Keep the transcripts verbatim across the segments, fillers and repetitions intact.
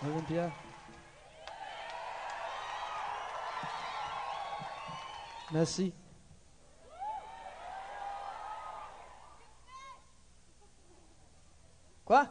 Olympia. Merci. Quoi?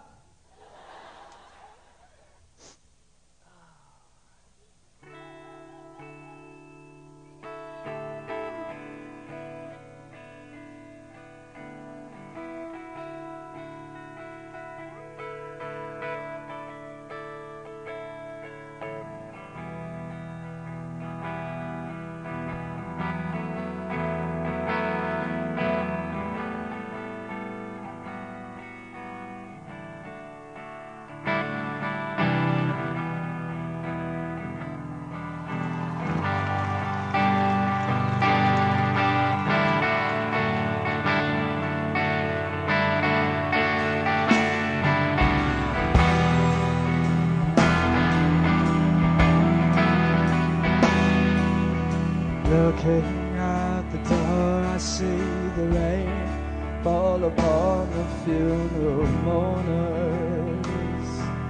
Looking out the door, I see the rain fall upon the funeral mourners,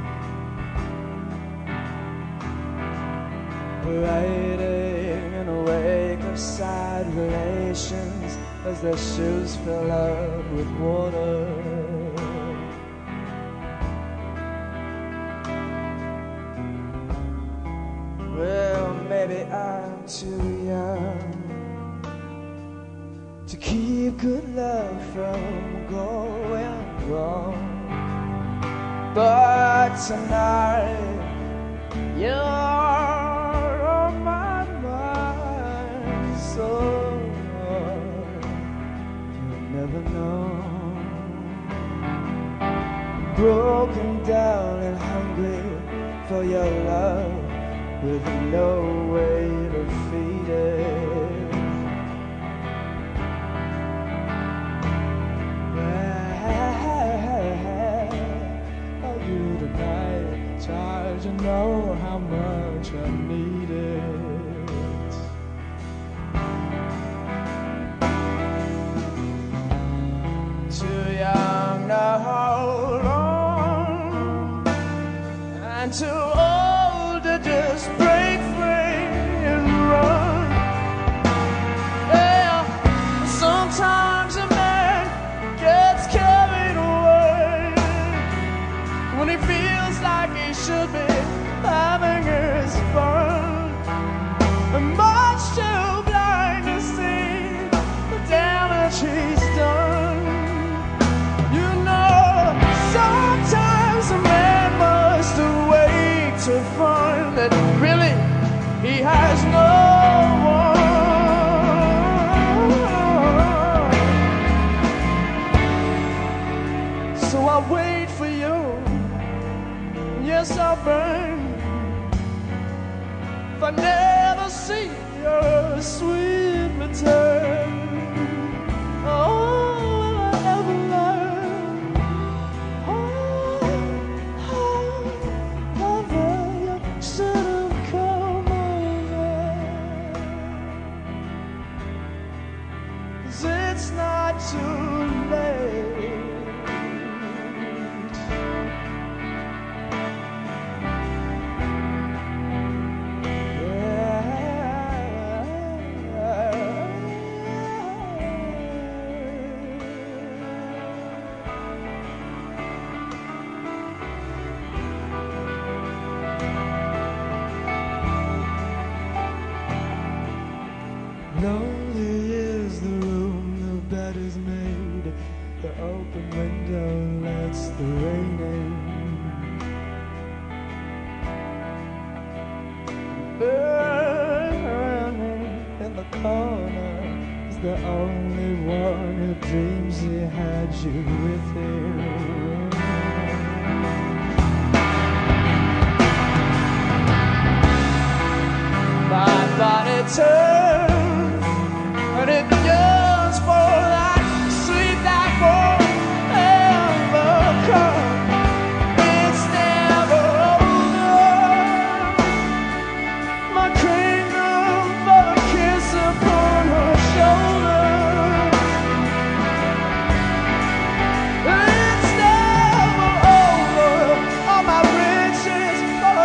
parading in a wake of sad relations as their shoes fill up with water. Well, maybe I'm too young to keep good love from going wrong, but tonight you're on my mind, so you'll never know. Broken down and hungry for your love, with no way to feed it. Where are you tonight? Child, you know how much I need it. Too young to hold on, and too old to just break free and run. Yeah, sometimes a man gets carried away when he feels like he should be having his fun, and much too blind to see the damage he's done. You know, sometimes a man must wait to find that really he has no one. So I wait for you. Yes, I'll burn if I never see your sweet return. Oh, will I ever learn? Oh, how ever you should have come over. 'Cause it's not too late. Lonely is the room, the bed is made, the open window lets the rain in. Burning in the corner is the only one who dreams he had you with him. My body turns and it yearns for that sweet that won't ever come. It's never over. My kingdom for a kiss upon her shoulder. It's never over. All my riches for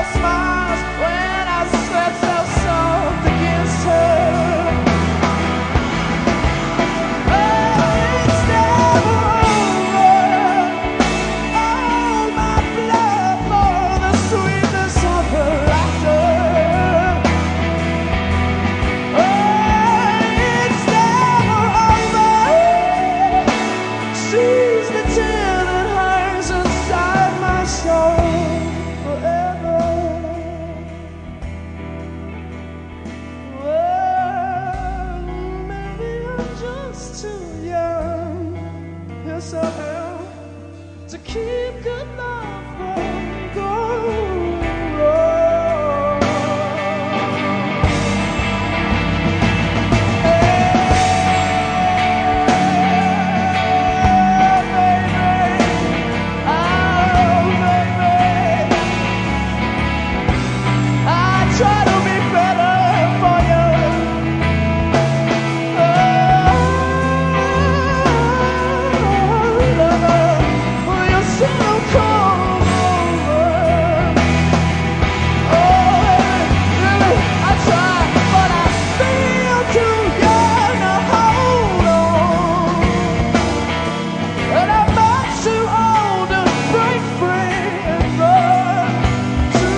just too young. Yes, I am. To keep good love from going wrong. Hey, baby. Oh, baby. I try to be better for you. Oh, will you still come over? Oh, really, I try, but I feel too young to hold on, and I'm much too old to break free and run to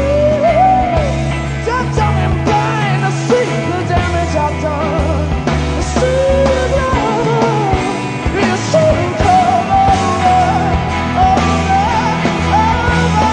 just I'm blind to see the damage I've done. The sea love, you should come over, over, over,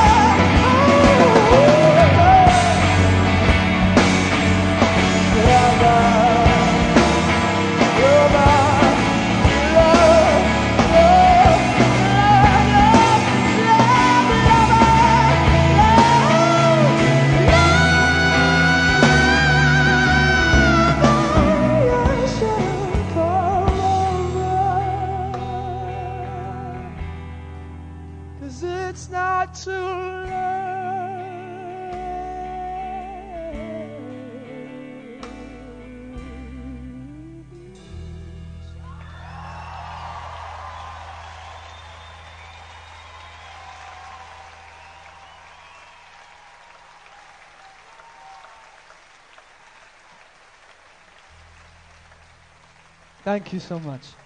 cause it's not too late. Thank you so much.